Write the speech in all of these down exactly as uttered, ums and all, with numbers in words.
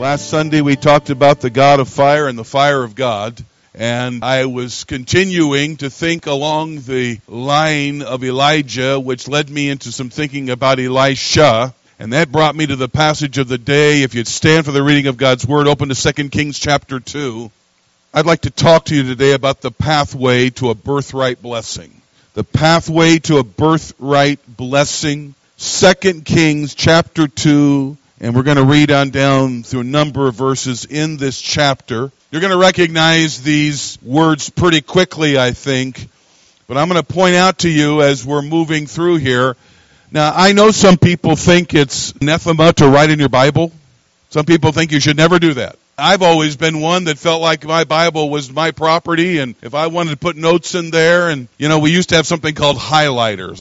Last Sunday we talked about the God of fire and the fire of God, and I was continuing to think along the line of Elijah, which led me into some thinking about Elisha, and that brought me to the passage of the day. If you'd stand for the reading of God's Word, open to Second Kings chapter two. I'd like to talk to you today about the pathway to a birthright blessing. The pathway to a birthright blessing. Second Kings chapter two. And we're going to read on down through a number of verses in this chapter. You're going to recognize these words pretty quickly, I think. But I'm going to point out to you as we're moving through here. Now, I know some people think it's anathema to write in your Bible. Some people think you should never do that. I've always been one that felt like my Bible was my property, and if I wanted to put notes in there, and, you know, we used to have something called highlighters.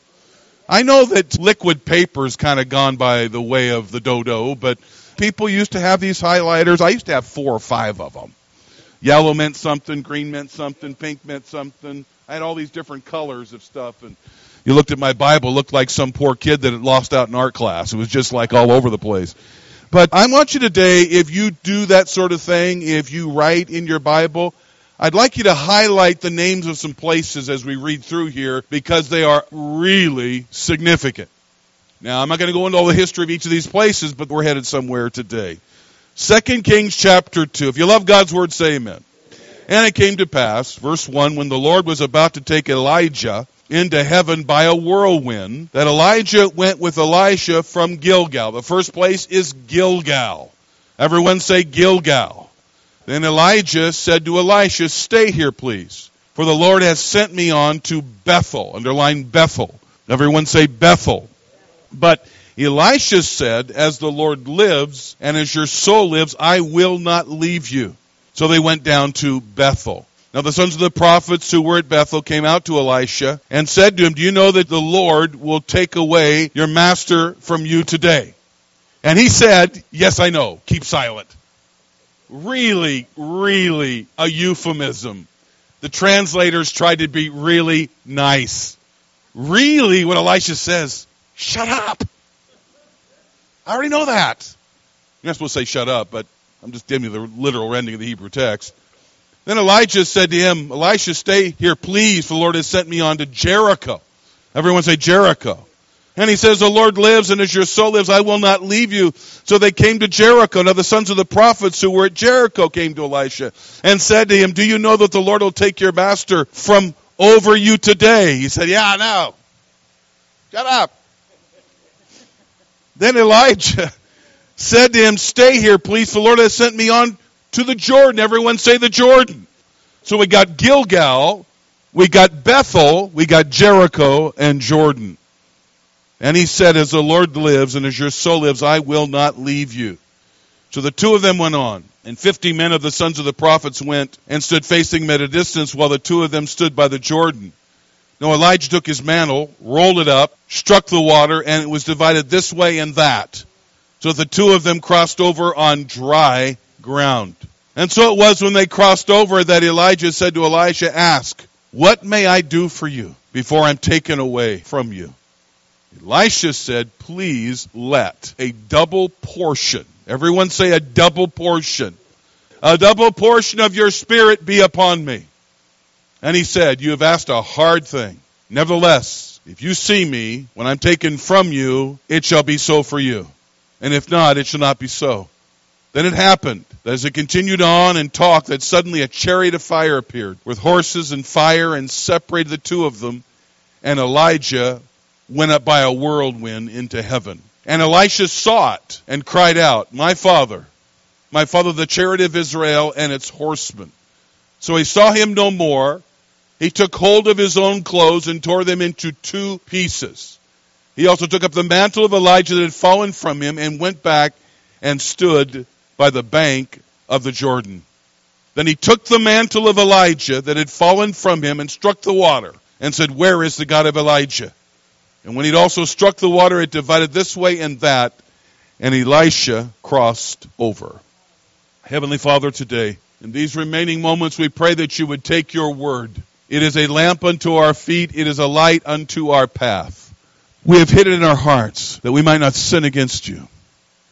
I know that liquid paper's kind of gone by the way of the dodo, but people used to have these highlighters. I used to have four or five of them. Yellow meant something, green meant something, pink meant something. I had all these different colors of stuff, and you looked at my Bible, it looked like some poor kid that had lost out in art class. It was just like all over the place. But I want you today, if you do that sort of thing, if you write in your Bible, I'd like you to highlight the names of some places as we read through here because they are really significant. Now, I'm not going to go into all the history of each of these places, but we're headed somewhere today. Second Kings chapter two. If you love God's word, say amen. And it came to pass, verse one, when the Lord was about to take Elijah into heaven by a whirlwind, that Elijah went with Elisha from Gilgal. The first place is Gilgal. Everyone say Gilgal. Then Elijah said to Elisha, stay here, please, for the Lord has sent me on to Bethel. Underline Bethel. Everyone say Bethel. But Elisha said, as the Lord lives, and as your soul lives, I will not leave you. So they went down to Bethel. Now the sons of the prophets who were at Bethel came out to Elisha and said to him, do you know that the Lord will take away your master from you today? And he said, yes, I know. Keep silent. Really, really a euphemism. The translators tried to be really nice. Really, what Elisha says, shut up. I already know that. You're not supposed to say shut up, but I'm just giving you the literal rendering of the Hebrew text. Then Elijah said to him, Elisha, stay here, please, for the Lord has sent me on to Jericho. Everyone say Jericho. And he says, the Lord lives, and as your soul lives, I will not leave you. So they came to Jericho. Now the sons of the prophets who were at Jericho came to Elisha and said to him, do you know that the Lord will take your master from over you today? He said, yeah, I know. Shut up. Then Elijah said to him, stay here, please, for the Lord has sent me on to the Jordan. Everyone say the Jordan. So we got Gilgal, we got Bethel, we got Jericho, and Jordan. And he said, as the Lord lives and as your soul lives, I will not leave you. So the two of them went on, and fifty men of the sons of the prophets went and stood facing them at a distance while the two of them stood by the Jordan. Now Elijah took his mantle, rolled it up, struck the water, and it was divided this way and that. So the two of them crossed over on dry ground. And so it was when they crossed over that Elijah said to Elisha, ask, what may I do for you before I'm taken away from you? Elisha said, please let a double portion, everyone say a double portion, a double portion of your spirit be upon me. And he said, you have asked a hard thing. Nevertheless, if you see me when I'm taken from you, it shall be so for you. And if not, it shall not be so. Then it happened, that as it continued on and talked, that suddenly a chariot of fire appeared, with horses and fire, and separated the two of them, and Elijah went up by a whirlwind into heaven. And Elisha saw it, and cried out, my father, my father, the chariot of Israel and its horsemen. So he saw him no more. He took hold of his own clothes and tore them into two pieces. He also took up the mantle of Elijah that had fallen from him and went back and stood by the bank of the Jordan. Then he took the mantle of Elijah that had fallen from him and struck the water and said, where is the God of Elijah? And when he'd also struck the water, it divided this way and that, and Elisha crossed over. Heavenly Father, today, in these remaining moments, we pray that you would take your word. It is a lamp unto our feet. It is a light unto our path. We have hid it in our hearts that we might not sin against you.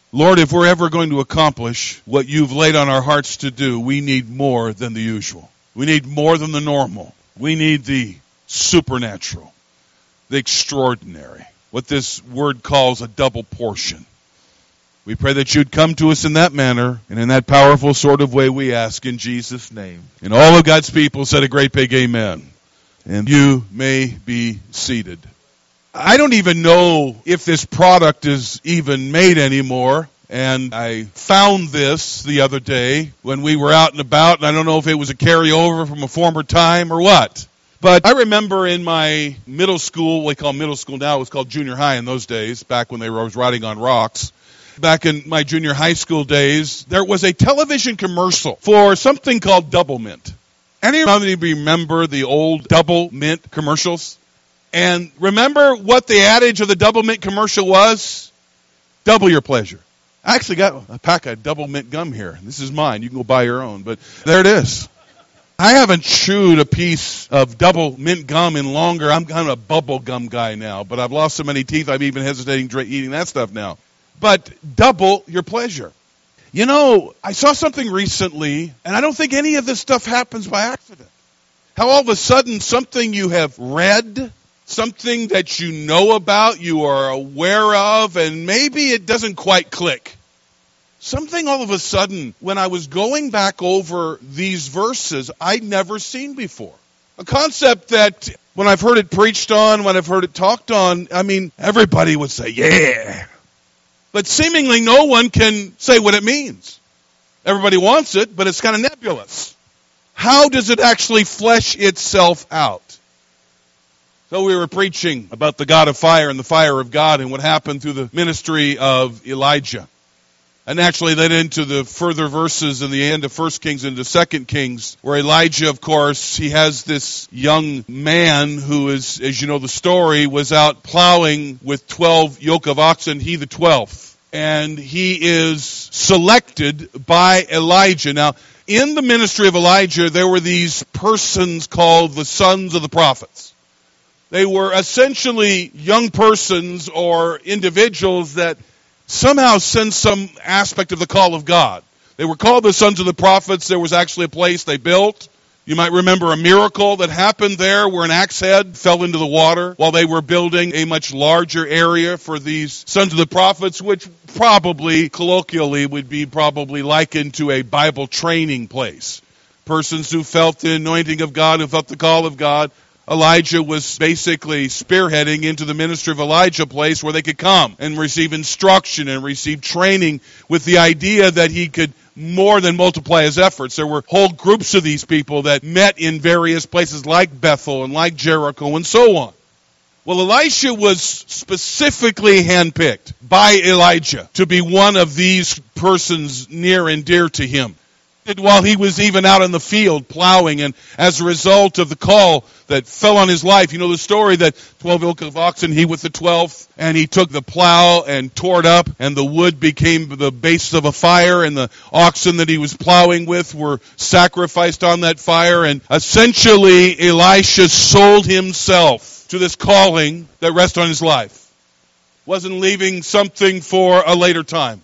Lord, if we're ever going to accomplish what you've laid on our hearts to do, we need more than the usual. We need more than the normal. We need the supernatural, the extraordinary, what this word calls a double portion. We pray that you'd come to us in that manner and in that powerful sort of way, we ask in Jesus' name. And all of God's people said a great big amen. And you may be seated. I don't even know if this product is even made anymore. And I found this the other day when we were out and about, and I don't know if it was a carryover from a former time or what. But I remember in my middle school, we call middle school now, it was called junior high in those days, back when they were, I was riding on rocks. Back in my junior high school days, there was a television commercial for something called Double Mint. Anybody remember the old Double Mint commercials? And remember what the adage of the Double Mint commercial was? Double your pleasure. I actually got a pack of Double Mint gum here. This is mine. You can go buy your own. But there it is. I haven't chewed a piece of Double Mint gum in longer. I'm kind of a bubble gum guy now. But I've lost so many teeth, I'm even hesitating eating that stuff now. But double your pleasure. You know, I saw something recently, and I don't think any of this stuff happens by accident. How all of a sudden something you have read, something that you know about, you are aware of, and maybe it doesn't quite click. Something all of a sudden, when I was going back over these verses, I'd never seen before. A concept that when I've heard it preached on, when I've heard it talked on, I mean, everybody would say, yeah. But seemingly no one can say what it means. Everybody wants it, but it's kind of nebulous. How does it actually flesh itself out? So we were preaching about the God of fire and the fire of God and what happened through the ministry of Elijah. And actually led into the further verses in the end of First Kings into Second Kings, where Elijah, of course, he has this young man who is, as you know the story, was out plowing with twelve yoke of oxen, he the twelfth. And he is selected by Elijah. Now, in the ministry of Elijah, there were these persons called the sons of the prophets. They were essentially young persons or individuals that somehow sense some aspect of the call of God. They were called the sons of the prophets. There was actually a place they built. You might remember a miracle that happened there where an axe head fell into the water while they were building a much larger area for these sons of the prophets, which probably, colloquially, would be probably likened to a Bible training place. Persons who felt the anointing of God, who felt the call of God. Elijah was basically spearheading into the ministry of Elijah, place where they could come and receive instruction and receive training with the idea that he could more than multiply his efforts. There were whole groups of these people that met in various places like Bethel and like Jericho and so on. Well, Elisha was specifically handpicked by Elijah to be one of these persons near and dear to him. While he was even out in the field plowing, and as a result of the call that fell on his life, you know the story that twelve yoke of oxen, he with the twelfth, and he took the plow and tore it up, and the wood became the base of a fire, and the oxen that he was plowing with were sacrificed on that fire, and essentially Elisha sold himself to this calling that rested on his life. Wasn't leaving something for a later time.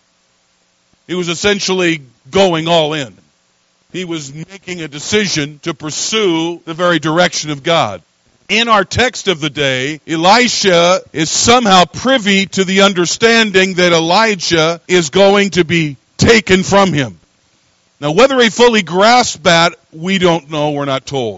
He was essentially going all in. He was making a decision to pursue the very direction of God. In our text of the day, Elisha is somehow privy to the understanding that Elijah is going to be taken from him. Now, whether he fully grasped that, we don't know, we're not told.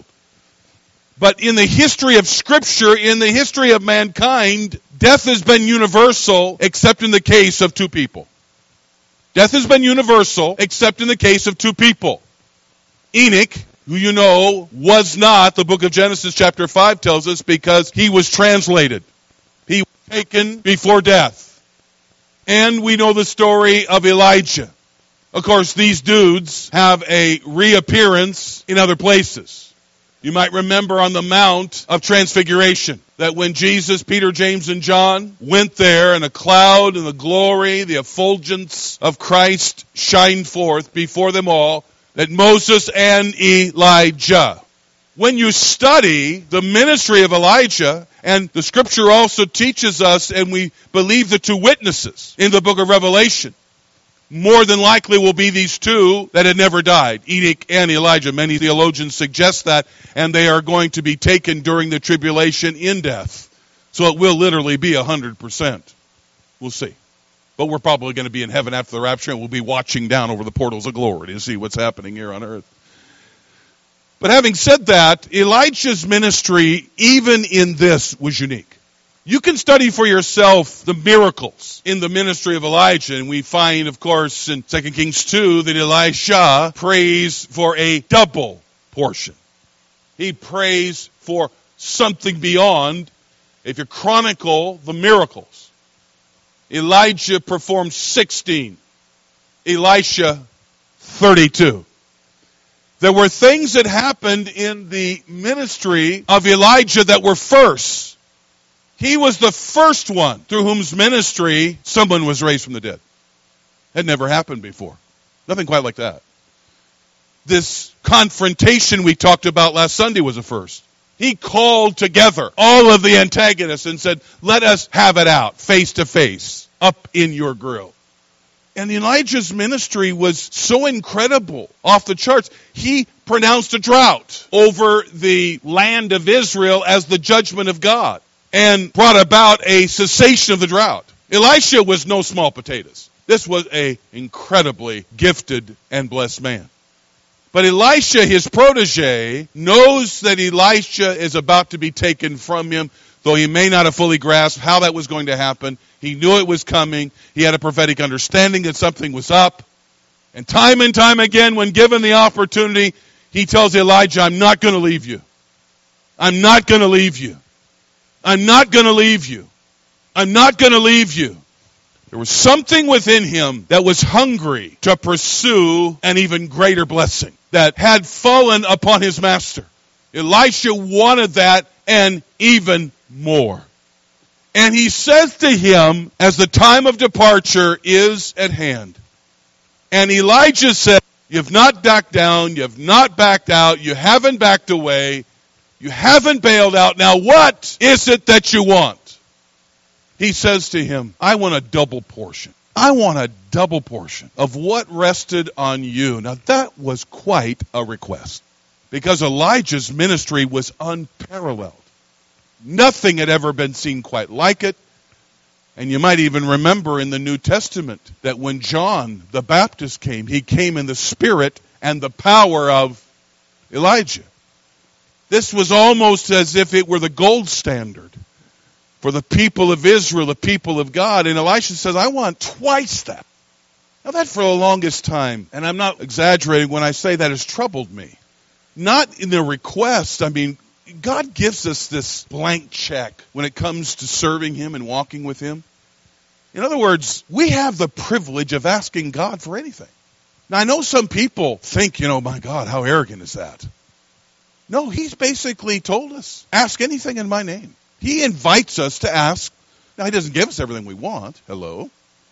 But in the history of Scripture, in the history of mankind, death has been universal except in the case of two people. Death has been universal except in the case of two people. Enoch, who you know was not, the book of Genesis chapter five tells us, because he was translated. He was taken before death. And we know the story of Elijah. Of course, these dudes have a reappearance in other places. You might remember on the Mount of Transfiguration that when Jesus, Peter, James, and John went there, and a cloud and the glory, the effulgence of Christ shined forth before them all, that Moses and Elijah. When you study the ministry of Elijah, and the Scripture also teaches us, and we believe the two witnesses in the book of Revelation, more than likely will be these two that had never died, Enoch and Elijah. Many theologians suggest that, and they are going to be taken during the tribulation in death. So it will literally be one hundred percent. We'll see. But we're probably going to be in heaven after the rapture, and we'll be watching down over the portals of glory to see what's happening here on earth. But having said that, Elijah's ministry, even in this, was unique. You can study for yourself the miracles in the ministry of Elijah. And we find, of course, in Second Kings two that Elisha prays for a double portion. He prays for something beyond. If you chronicle the miracles, Elijah performed sixteen. Elisha, thirty-two. There were things that happened in the ministry of Elijah that were first. He was the first one through whose ministry someone was raised from the dead. Had never happened before. Nothing quite like that. This confrontation we talked about last Sunday was a first. He called together all of the antagonists and said, let us have it out, face to face, up in your grill. And Elijah's ministry was so incredible, off the charts. He pronounced a drought over the land of Israel as the judgment of God, and brought about a cessation of the drought. Elisha was no small potatoes. This was an incredibly gifted and blessed man. But Elisha, his protege, knows that Elisha is about to be taken from him, though he may not have fully grasped how that was going to happen. He knew it was coming. He had a prophetic understanding that something was up. And time and time again, when given the opportunity, he tells Elijah, I'm not going to leave you. I'm not going to leave you. I'm not going to leave you. I'm not going to leave you. There was something within him that was hungry to pursue an even greater blessing that had fallen upon his master. Elisha wanted that and even more. And he says to him, as the time of departure is at hand. And Elijah said, you've not backed down, you've not backed out, you haven't backed away, you haven't bailed out. Now what is it that you want? He says to him, I want a double portion. I want a double portion of what rested on you. Now that was quite a request, because Elijah's ministry was unparalleled. Nothing had ever been seen quite like it. And you might even remember in the New Testament that when John the Baptist came, he came in the spirit and the power of Elijah. This was almost as if it were the gold standard for the people of Israel, the people of God. And Elisha says, I want twice that. Now that for the longest time, and I'm not exaggerating when I say that, has troubled me. Not in the request. I mean, God gives us this blank check when it comes to serving Him and walking with Him. In other words, we have the privilege of asking God for anything. Now I know some people think, you know, my God, how arrogant is that? No, He's basically told us, ask anything in my name. He invites us to ask. Now, He doesn't give us everything we want. Hello.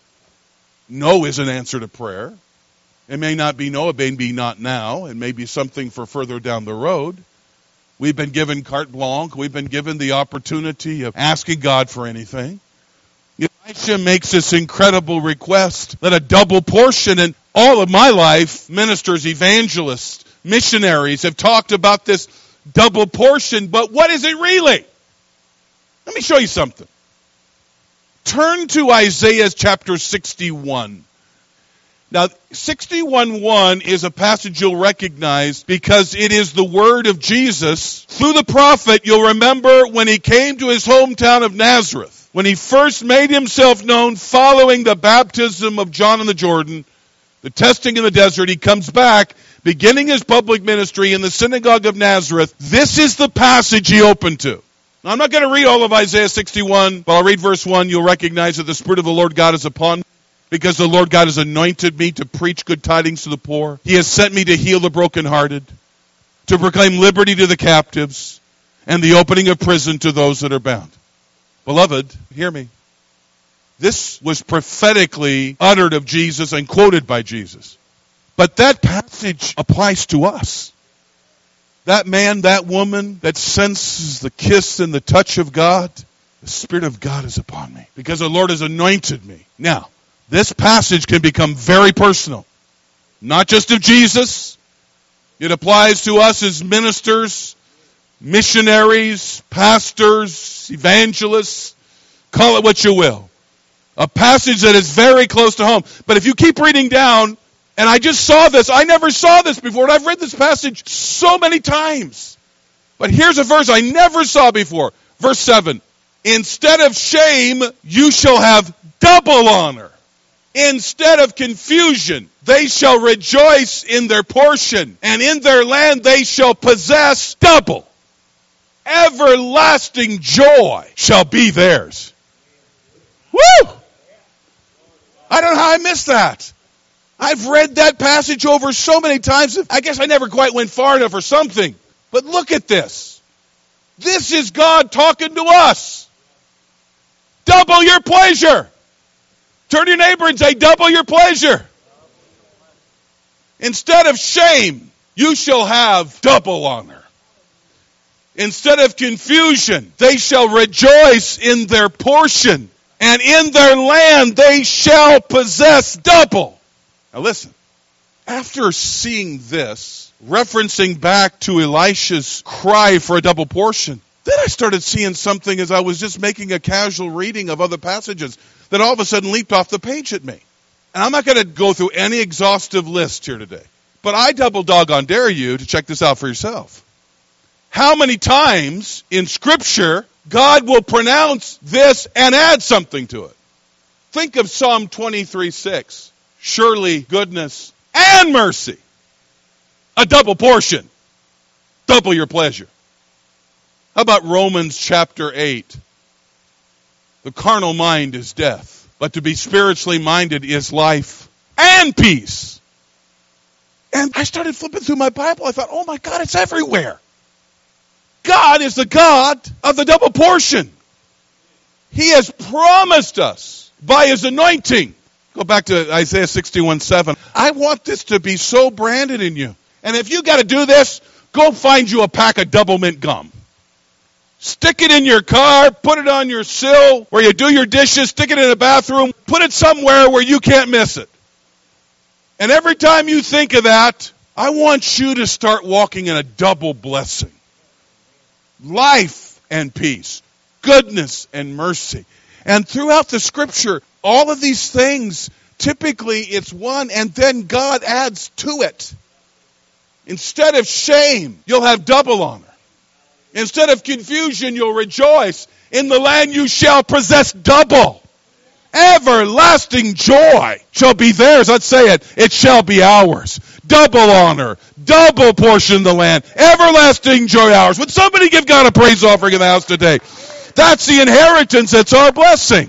No is an answer to prayer. It may not be no, it may be not now. It may be something for further down the road. We've been given carte blanche. We've been given the opportunity of asking God for anything. Elisha makes this incredible request that a double portion, and all of my life, ministers, evangelists, missionaries have talked about this double portion, but what is it really? Let me show you something. Turn to Isaiah chapter sixty-one. Now, sixty-one one is a passage you'll recognize because it is the word of Jesus. Through the prophet, you'll remember when he came to his hometown of Nazareth, when he first made himself known following the baptism of John in the Jordan, the testing in the desert, he comes back, beginning his public ministry in the synagogue of Nazareth. This is the passage he opened to. Now, I'm not going to read all of Isaiah sixty-one, but I'll read verse one. You'll recognize that the Spirit of the Lord God is upon me, because the Lord God has anointed me to preach good tidings to the poor. He has sent me to heal the brokenhearted, to proclaim liberty to the captives, and the opening of prison to those that are bound. Beloved, hear me. This was prophetically uttered of Jesus and quoted by Jesus. But that passage applies to us. That man, that woman that senses the kiss and the touch of God, the Spirit of God is upon me, because the Lord has anointed me. Now, this passage can become very personal. Not just of Jesus. It applies to us as ministers, missionaries, pastors, evangelists. Call it what you will. A passage that is very close to home. But if you keep reading down, and I just saw this, I never saw this before, and I've read this passage so many times. But here's a verse I never saw before. Verse seven. Instead of shame, you shall have double honor. Instead of confusion, they shall rejoice in their portion, and in their land they shall possess double. Everlasting joy shall be theirs. Woo! I don't know how I missed that. I've read that passage over so many times. I guess I never quite went far enough or something. But look at this. This is God talking to us. Double your pleasure. Turn to your neighbor and say, double your pleasure. Instead of shame, you shall have double honor. Instead of confusion, they shall rejoice in their portion, and in their land they shall possess double. Now listen, after seeing this, referencing back to Elisha's cry for a double portion, then I started seeing something as I was just making a casual reading of other passages that all of a sudden leaped off the page at me. And I'm not going to go through any exhaustive list here today, but I double doggone dare you to check this out for yourself. How many times in Scripture God will pronounce this and add something to it? Think of Psalm twenty-three six. Surely goodness and mercy. A double portion. Double your pleasure. How about Romans chapter eight? The carnal mind is death, but to be spiritually minded is life and peace. And I started flipping through my Bible. I thought, oh my God, it's everywhere. God is the God of the double portion. He has promised us by His anointing. Go back to Isaiah sixty-one seven. I want this to be so branded in you. And if you got to do this, go find you a pack of double mint gum. Stick it in your car, put it on your sill where you do your dishes, stick it in the bathroom, put it somewhere where you can't miss it. And every time you think of that, I want you to start walking in a double blessing. Life and peace, goodness and mercy. And throughout the Scripture, all of these things, typically it's one and then God adds to it. Instead of shame, you'll have double honor. Instead of confusion, you'll rejoice. In the land you shall possess double. Everlasting joy shall be theirs. Let's say it. It shall be ours. Double honor. Double portion of the land. Everlasting joy ours. Would somebody give God a praise offering in the house today? That's the inheritance. That's our blessing.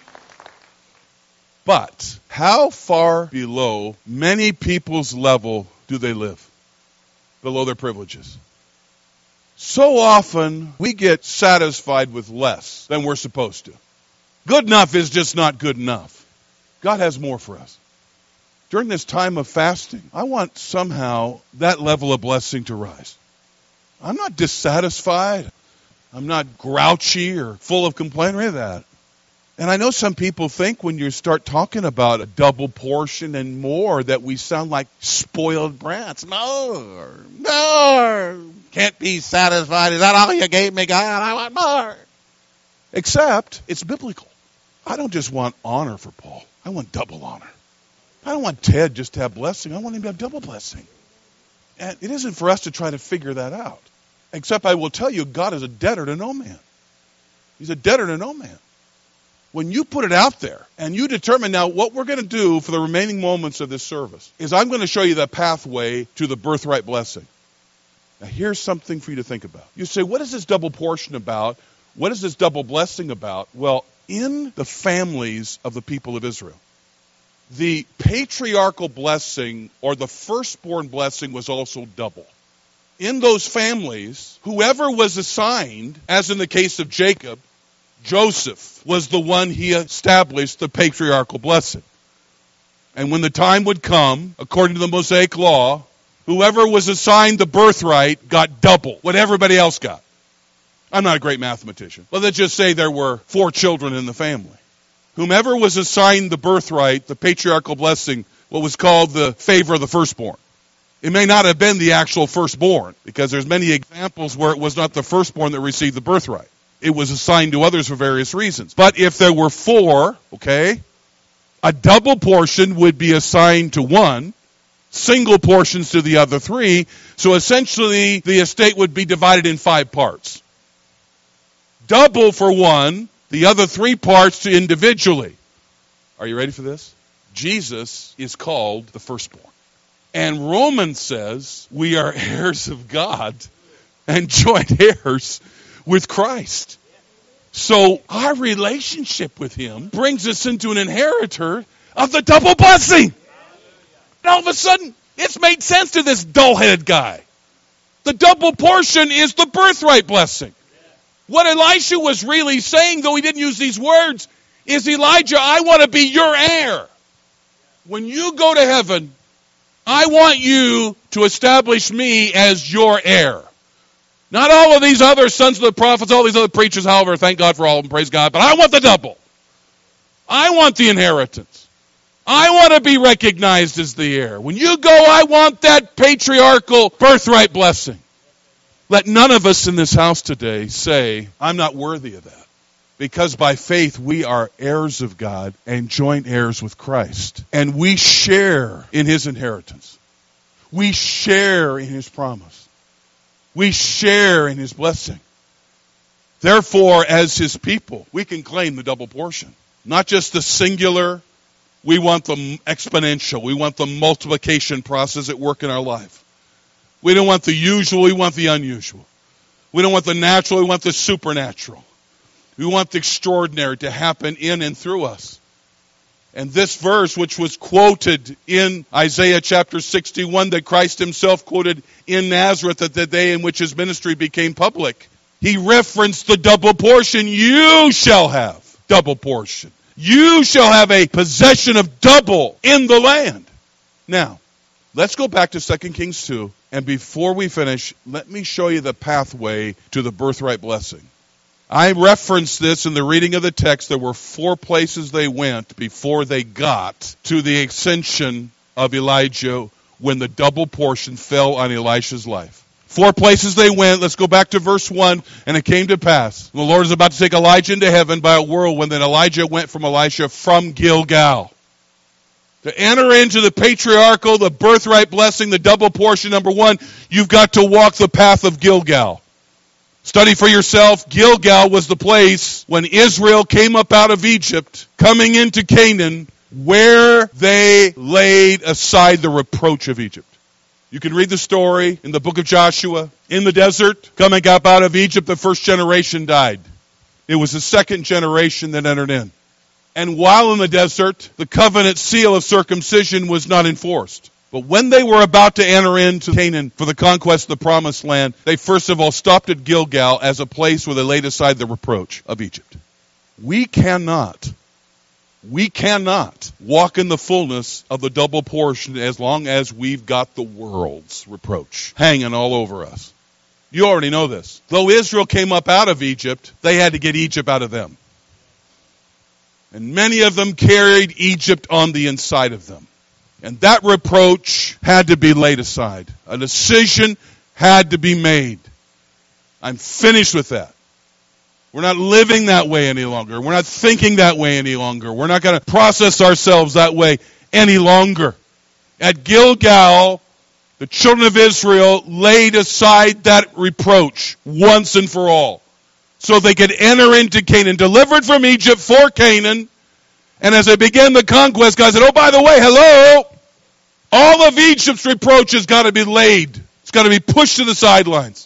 But how far below many people's level do they live? Below their privileges. So often we get satisfied with less than we're supposed to. Good enough is just not good enough. God has more for us. During this time of fasting, I want somehow that level of blessing to rise. I'm not dissatisfied. I'm not grouchy or full of complaint or any of that. And I know some people think when you start talking about a double portion and more that we sound like spoiled brats. No, no, can't be satisfied. Is that all you gave me, God? I want more. Except it's biblical. I don't just want honor for Paul. I want double honor. I don't want Ted just to have blessing. I want him to have double blessing. And it isn't for us to try to figure that out. Except I will tell you, God is a debtor to no man. He's a debtor to no man. When you put it out there and you determine now what we're going to do for the remaining moments of this service is I'm going to show you the pathway to the birthright blessing. Now here's something for you to think about. You say, what is this double portion about? What is this double blessing about? Well, in the families of the people of Israel, the patriarchal blessing or the firstborn blessing was also double. In those families, whoever was assigned, as in the case of Jacob, Joseph was the one he established the patriarchal blessing. And when the time would come, according to the Mosaic law, whoever was assigned the birthright got double what everybody else got. I'm not a great mathematician. But let's just say there were four children in the family. whomever was assigned the birthright, the patriarchal blessing, what was called the favor of the firstborn. It may not have been the actual firstborn, because there's many examples where it was not the firstborn that received the birthright. It was assigned to others for various reasons. But if there were four, okay, a double portion would be assigned to one, single portions to the other three, so essentially the estate would be divided in five parts. Double for one, the other three parts to individually. Are you ready for this? Jesus is called the firstborn. And Romans says we are heirs of God and joint heirs with Christ. So our relationship with him brings us into an inheritor of the double blessing. And all of a sudden, it's made sense to this dull-headed guy. The double portion is the birthright blessing. What Elisha was really saying, though he didn't use these words, is, Elijah, I want to be your heir. When you go to heaven, I want you to establish me as your heir. Not all of these other sons of the prophets, all these other preachers, however, thank God for all of them, praise God, but I want the double. I want the inheritance. I want to be recognized as the heir. When you go, I want that patriarchal birthright blessing. Let none of us in this house today say, I'm not worthy of that. Because by faith we are heirs of God and joint heirs with Christ. And we share in his inheritance. We share in his promise. We share in his blessing. Therefore, as his people, we can claim the double portion. Not just the singular. We want the exponential. We want the multiplication process at work in our life. We don't want the usual. We want the unusual. We don't want the natural. We want the supernatural. We want the extraordinary to happen in and through us. And this verse, which was quoted in Isaiah chapter sixty-one, that Christ himself quoted in Nazareth at the day in which his ministry became public, he referenced the double portion. You shall have double portion. You shall have a possession of double in the land. Now, let's go back to Second Kings two. And before we finish, let me show you the pathway to the birthright blessing. I referenced this in the reading of the text. There were four places they went before they got to the ascension of Elijah when the double portion fell on Elisha's life. Four places they went. Let's go back to verse one. And it came to pass, the Lord is about to take Elijah into heaven by a whirlwind. Then Elijah went from Elisha from Gilgal. To enter into the patriarchal, the birthright blessing, the double portion, number one, you've got to walk the path of Gilgal. Study for yourself. Gilgal was the place when Israel came up out of Egypt, coming into Canaan, where they laid aside the reproach of Egypt. You can read the story in the book of Joshua. In the desert, coming up out of Egypt, the first generation died. It was the second generation that entered in. And while in the desert, the covenant seal of circumcision was not enforced. But when they were about to enter into Canaan for the conquest of the promised land, they first of all stopped at Gilgal as a place where they laid aside the reproach of Egypt. We cannot, we cannot walk in the fullness of the double portion as long as we've got the world's reproach hanging all over us. You already know this. Though Israel came up out of Egypt, they had to get Egypt out of them. And many of them carried Egypt on the inside of them. And that reproach had to be laid aside. A decision had to be made. I'm finished with that. We're not living that way any longer. We're not thinking that way any longer. We're not going to process ourselves that way any longer. At Gilgal, the children of Israel laid aside that reproach once and for all, so they could enter into Canaan, delivered from Egypt for Canaan. And as they began the conquest, God said, oh, by the way, hello, all of Egypt's reproach has got to be laid. It's got to be pushed to the sidelines.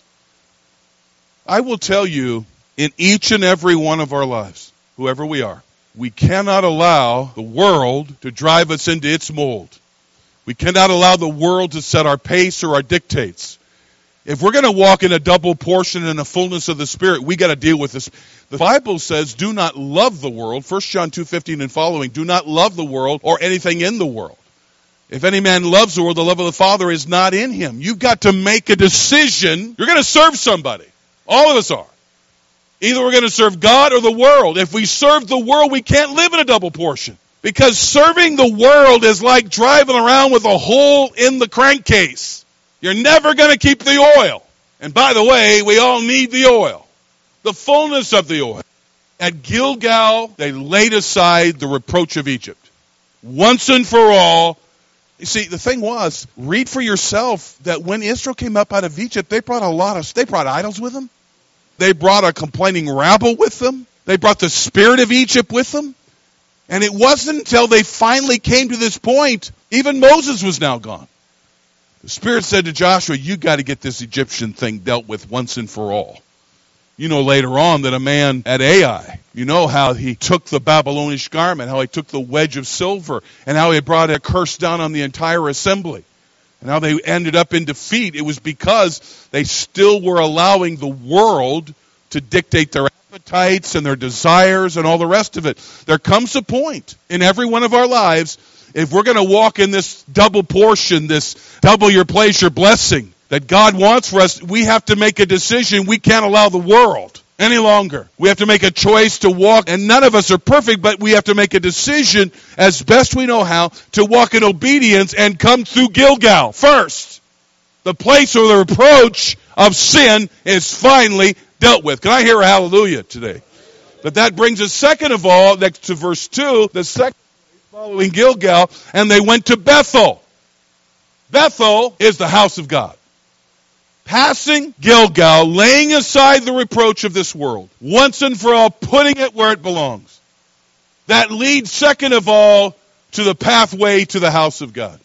I will tell you, in each and every one of our lives, whoever we are, we cannot allow the world to drive us into its mold. We cannot allow the world to set our pace or our dictates. If we're going to walk in a double portion and a fullness of the Spirit, we got to deal with this. The Bible says, do not love the world. First John two fifteen and following, do not love the world or anything in the world. If any man loves the world, the love of the Father is not in him. You've got to make a decision. You're going to serve somebody. All of us are. Either we're going to serve God or the world. If we serve the world, we can't live in a double portion. Because serving the world is like driving around with a hole in the crankcase. You're never going to keep the oil. And by the way, we all need the oil. The fullness of the oil. At Gilgal, they laid aside the reproach of Egypt. Once and for all. You see, the thing was, read for yourself that when Israel came up out of Egypt, they brought a lot of, they brought idols with them. They brought a complaining rabble with them. They brought the spirit of Egypt with them. And it wasn't until they finally came to this point, even Moses was now gone. The Spirit said to Joshua, you got to get this Egyptian thing dealt with once and for all. You know later on that a man at Ai, you know how he took the Babylonish garment, how he took the wedge of silver, and how he brought a curse down on the entire assembly. And how they ended up in defeat. It was because they still were allowing the world to dictate their appetites and their desires and all the rest of it. There comes a point in every one of our lives, if we're going to walk in this double portion, this double your place, your blessing that God wants for us, we have to make a decision. We can't allow the world any longer. We have to make a choice to walk, and none of us are perfect, but we have to make a decision as best we know how to walk in obedience and come through Gilgal first. The place where the reproach of sin is finally dealt with. Can I hear a hallelujah today? But that brings us second of all, next to verse two, the second following Gilgal, and they went to Bethel. Bethel is the house of God. Passing Gilgal, laying aside the reproach of this world, once and for all, putting it where it belongs. That leads, second of all, to the pathway to the house of God.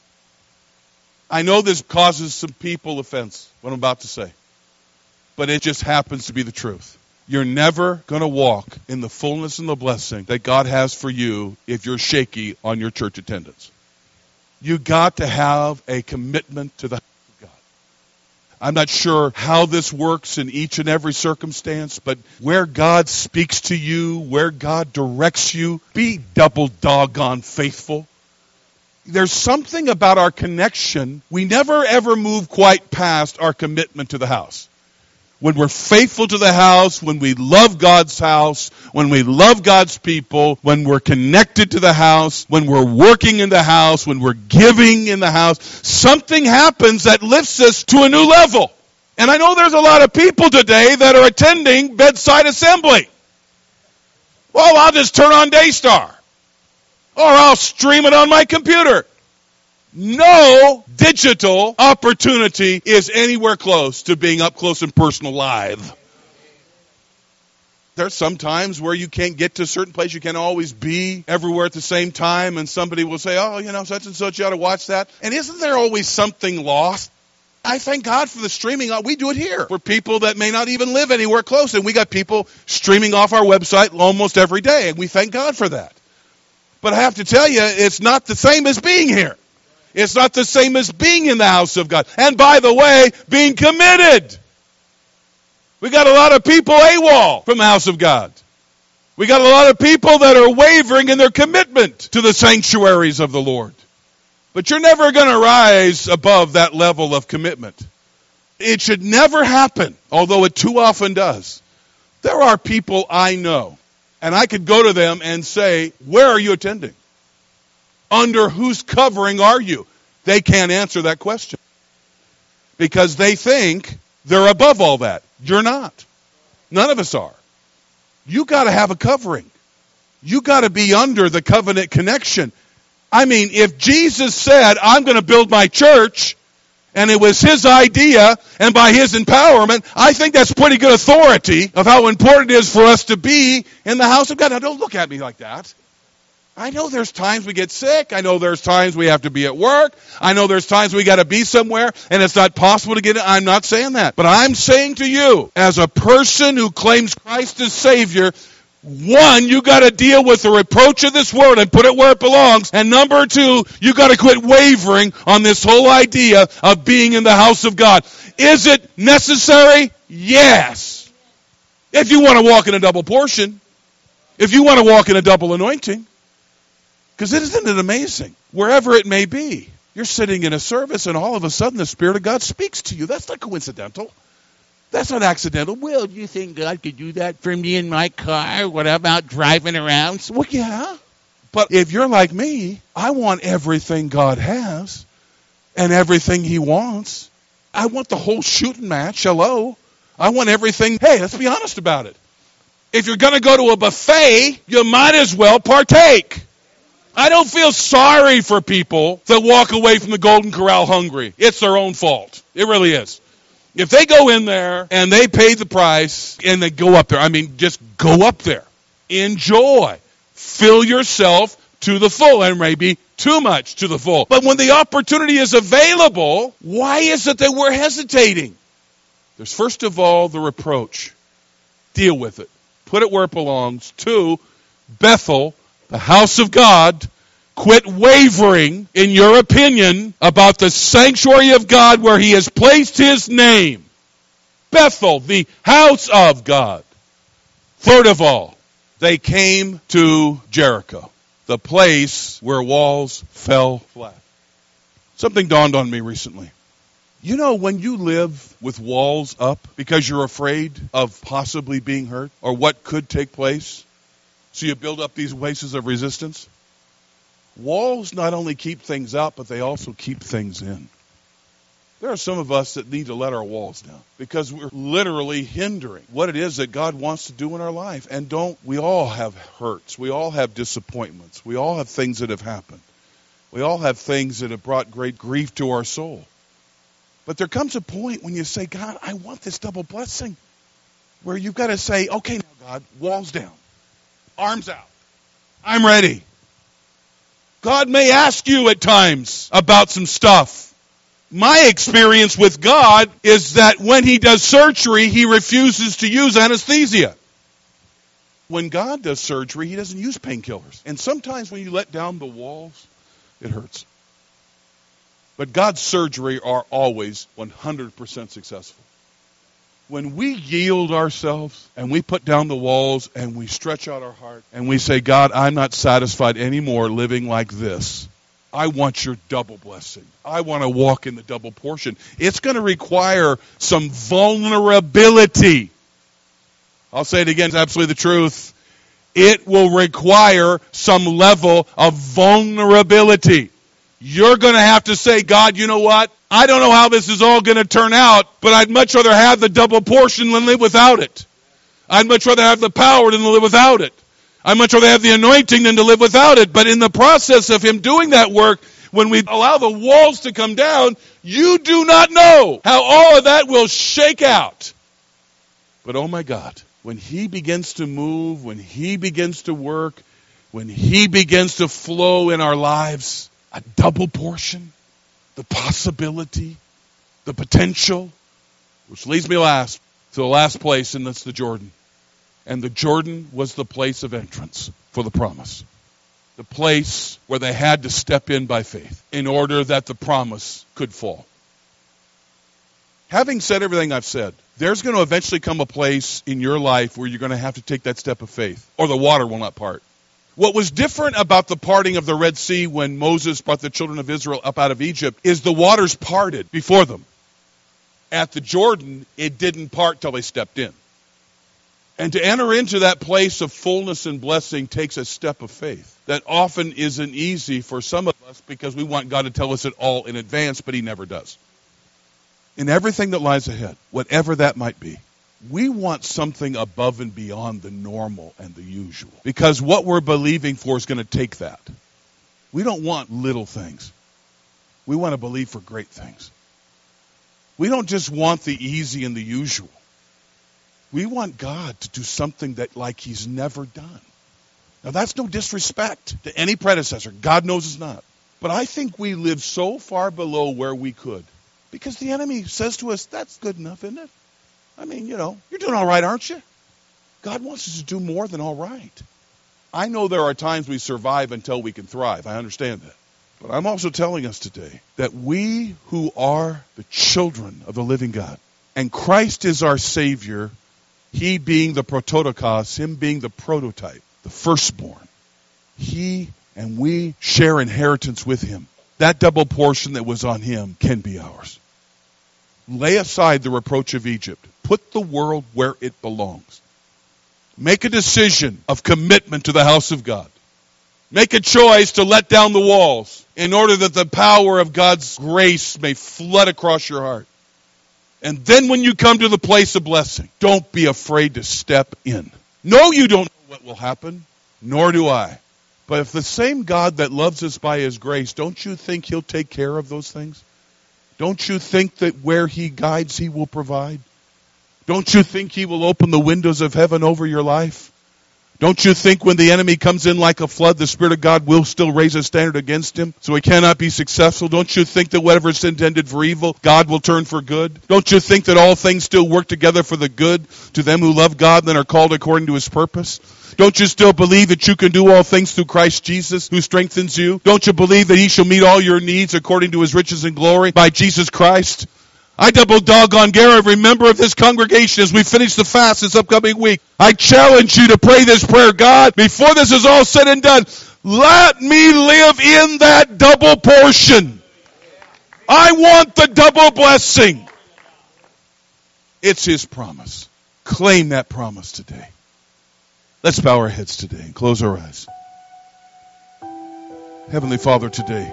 I know this causes some people offense, what I'm about to say. But it just happens to be the truth. You're never going to walk in the fullness and the blessing that God has for you if you're shaky on your church attendance. You got to have a commitment to the house of God. I'm not sure how this works in each and every circumstance, but where God speaks to you, where God directs you, be double doggone faithful. There's something about our connection. We never ever move quite past our commitment to the house. When we're faithful to the house, when we love God's house, when we love God's people, when we're connected to the house, when we're working in the house, when we're giving in the house, something happens that lifts us to a new level. And I know there's a lot of people today that are attending bedside assembly. Well, I'll just turn on Daystar. Or I'll stream it on my computer. No digital opportunity is anywhere close to being up close and personal live. There's some times where you can't get to a certain place. You can't always be everywhere at the same time. And somebody will say, oh, you know, such and such, you ought to watch that. And isn't there always something lost? I thank God for the streaming. We do it here for people that may not even live anywhere close. And we got people streaming off our website almost every day. And we thank God for that. But I have to tell you, it's not the same as being here. It's not the same as being in the house of God. And by the way, being committed. We got a lot of people AWOL from the house of God. We got a lot of people that are wavering in their commitment to the sanctuaries of the Lord. But you're never going to rise above that level of commitment. It should never happen, although it too often does. There are people I know, and I could go to them and say, where are you attending? Under whose covering are you? They can't answer that question. Because they think they're above all that. You're not. None of us are. You got to have a covering. You got to be under the covenant connection. I mean, if Jesus said, I'm going to build my church, and it was his idea, and by his empowerment, I think that's pretty good authority of how important it is for us to be in the house of God. Now, don't look at me like that. I know there's times we get sick. I know there's times we have to be at work. I know there's times we got to be somewhere, and it's not possible to get it. I'm not saying that. But I'm saying to you, as a person who claims Christ as Savior, one, you got to deal with the reproach of this world and put it where it belongs. And number two, you got to quit wavering on this whole idea of being in the house of God. Is it necessary? Yes. If you want to walk in a double portion, if you want to walk in a double anointing, because isn't it amazing? Wherever it may be, you're sitting in a service and all of a sudden the Spirit of God speaks to you. That's not coincidental. That's not accidental. Well, do you think God could do that for me in my car? What about driving around? Well, yeah. But if you're like me, I want everything God has and everything he wants. I want the whole shooting match. Hello. I want everything. Hey, let's be honest about it. If you're going to go to a buffet, you might as well partake. I don't feel sorry for people that walk away from the Golden Corral hungry. It's their own fault. It really is. If they go in there and they pay the price and they go up there, I mean, just go up there. Enjoy. Fill yourself to the full, and maybe too much to the full. But when the opportunity is available, why is it that we're hesitating? There's first of all the reproach. Deal with it. Put it where it belongs. Two, Bethel, the house of God. Quit wavering in your opinion about the sanctuary of God where he has placed his name. Bethel, the house of God. Third of all, they came to Jericho, the place where walls fell flat. Something dawned on me recently. You know, when you live with walls up because you're afraid of possibly being hurt or what could take place, so you build up these places of resistance, walls not only keep things out, but they also keep things in. There are some of us that need to let our walls down because we're literally hindering what it is that God wants to do in our life. And don't, we all have hurts. We all have disappointments. We all have things that have happened. We all have things that have brought great grief to our soul. But there comes a point when you say, God, I want this double blessing, where you've got to say, okay, now God, walls down, arms out. I'm ready. God may ask you at times about some stuff. My experience with God is that when he does surgery, he refuses to use anesthesia. When God does surgery, he doesn't use painkillers. And sometimes when you let down the walls, it hurts. But God's surgery are always one hundred percent successful. When we yield ourselves and we put down the walls and we stretch out our heart and we say, God, I'm not satisfied anymore living like this. I want your double blessing. I want to walk in the double portion. It's going to require some vulnerability. I'll say it again, it's absolutely the truth. It will require some level of vulnerability. You're going to have to say, God, you know what? I don't know how this is all going to turn out, but I'd much rather have the double portion than live without it. I'd much rather have the power than live without it. I'd much rather have the anointing than to live without it. But in the process of him doing that work, when we allow the walls to come down, you do not know how all of that will shake out. But oh my God, when he begins to move, when he begins to work, when he begins to flow in our lives, a double portion, the possibility, the potential, which leads me last to the last place, and that's the Jordan. And the Jordan was the place of entrance for the promise. The place where they had to step in by faith in order that the promise could fall. Having said everything I've said, there's going to eventually come a place in your life where you're going to have to take that step of faith, or the water will not part. What was different about the parting of the Red Sea when Moses brought the children of Israel up out of Egypt is the waters parted before them. At the Jordan, it didn't part till they stepped in. And to enter into that place of fullness and blessing takes a step of faith that often isn't easy for some of us because we want God to tell us it all in advance, but he never does. In everything that lies ahead, whatever that might be, we want something above and beyond the normal and the usual. Because what we're believing for is going to take that. We don't want little things. We want to believe for great things. We don't just want the easy and the usual. We want God to do something that like he's never done. Now that's no disrespect to any predecessor. God knows it's not. But I think we live so far below where we could. Because the enemy says to us, that's good enough, isn't it? I mean, you know, you're doing all right, aren't you? God wants us to do more than all right. I know there are times we survive until we can thrive. I understand that. But I'm also telling us today that we who are the children of the living God, and Christ is our Savior, he being the prototokos, him being the prototype, the firstborn, he and we share inheritance with him. That double portion that was on him can be ours. Lay aside the reproach of Egypt. put the world where it belongs. Make a decision of commitment to the house of God. Make a choice to let down the walls in order that the power of God's grace may flood across your heart. And then when you come to the place of blessing, don't be afraid to step in. No, you don't know what will happen, nor do I. But if the same God that loves us by His grace, don't you think He'll take care of those things? Don't you think that where He guides, He will provide? Don't you think He will open the windows of heaven over your life? Don't you think when the enemy comes in like a flood, the Spirit of God will still raise a standard against him so he cannot be successful? Don't you think that whatever is intended for evil, God will turn for good? Don't you think that all things still work together for the good to them who love God and are called according to His purpose? Don't you still believe that you can do all things through Christ Jesus who strengthens you? Don't you believe that He shall meet all your needs according to His riches and glory by Jesus Christ? I double dog on Gary, every member of this congregation, as we finish the fast this upcoming week. I challenge you to pray this prayer. God, before this is all said and done, let me live in that double portion. I want the double blessing. It's His promise. Claim that promise today. Let's bow our heads today and close our eyes. Heavenly Father, today,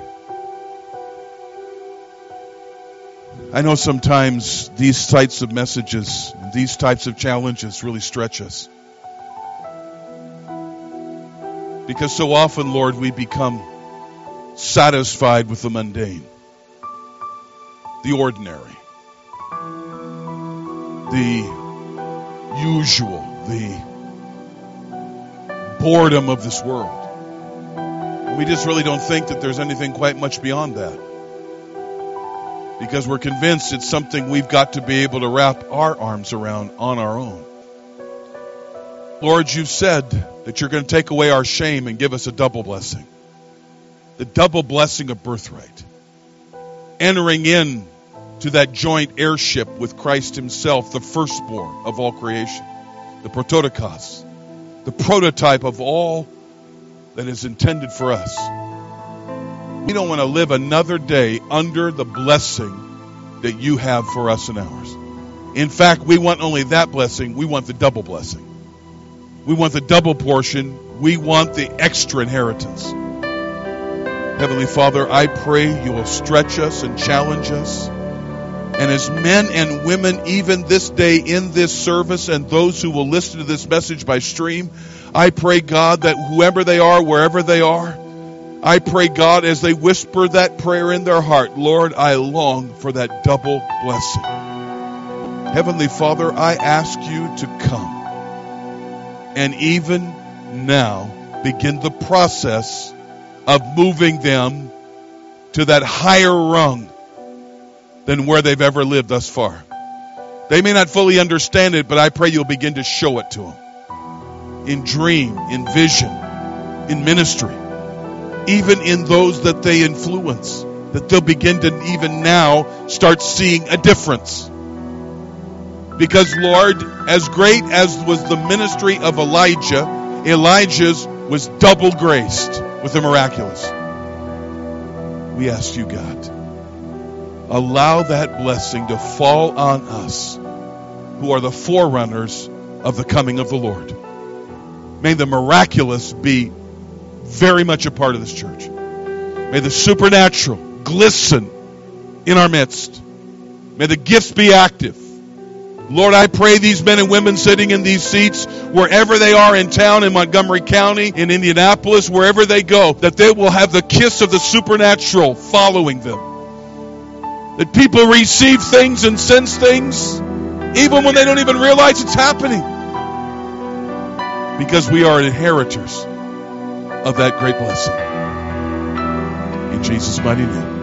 I know sometimes these types of messages, these types of challenges really stretch us. Because so often, Lord, we become satisfied with the mundane, the ordinary, the usual, the boredom of this world. We just really don't think that there's anything quite much beyond that. Because we're convinced it's something we've got to be able to wrap our arms around on our own. Lord, you've said that you're going to take away our shame and give us a double blessing. The double blessing of birthright. Entering in to that joint heirship with Christ Himself, the firstborn of all creation. The prototokos. The prototype of all that is intended for us. We don't want to live another day under the blessing that you have for us and ours. In fact, we want only that blessing. We want the double blessing. We want the double portion. We want the extra inheritance. Heavenly Father, I pray you will stretch us and challenge us. And as men and women, even this day in this service, and those who will listen to this message by stream, I pray, God, that whoever they are, wherever they are, I pray, God, as they whisper that prayer in their heart, Lord, I long for that double blessing. Heavenly Father, I ask you to come and even now begin the process of moving them to that higher rung than where they've ever lived thus far. They may not fully understand it, but I pray you'll begin to show it to them. In dream, in vision, in ministry. Even in those that they influence, that they'll begin to even now start seeing a difference. Because, Lord, as great as was the ministry of Elijah, Elijah's was double graced with the miraculous. We ask you, God, allow that blessing to fall on us who are the forerunners of the coming of the Lord. May the miraculous be very much a part of this church. May the supernatural glisten in our midst. May the gifts be active. Lord, I pray these men and women sitting in these seats, wherever they are in town, in Montgomery County, in Indianapolis, wherever they go, that they will have the kiss of the supernatural following them. That people receive things and sense things, even when they don't even realize it's happening. Because we are inheritors of that great blessing. In Jesus' mighty name.